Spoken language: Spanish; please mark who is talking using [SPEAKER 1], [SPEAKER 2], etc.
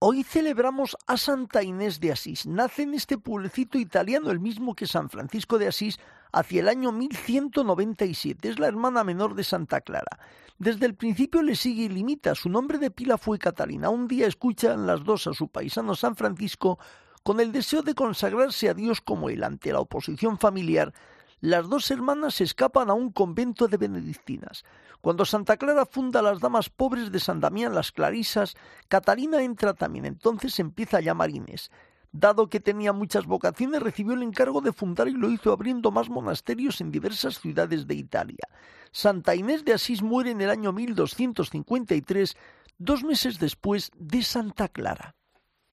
[SPEAKER 1] Hoy celebramos a Santa Inés de Asís. Nace en este pueblecito italiano, el mismo que San Francisco de Asís, hacia el año 1197. Es la hermana menor de Santa Clara. Desde el principio le sigue y limita. Su nombre de pila fue Catalina. Un día escuchan las dos a su paisano San Francisco con el deseo de consagrarse a Dios como él. Ante la oposición familiar, las dos hermanas se escapan a un convento de benedictinas. Cuando Santa Clara funda las Damas Pobres de San Damián, las Clarisas, Catalina entra también. Entonces empieza a llamar Inés. Dado que tenía muchas vocaciones, recibió el encargo de fundar y lo hizo abriendo más monasterios en diversas ciudades de Italia. Santa Inés de Asís muere en el año 1253, 2 meses después de Santa Clara.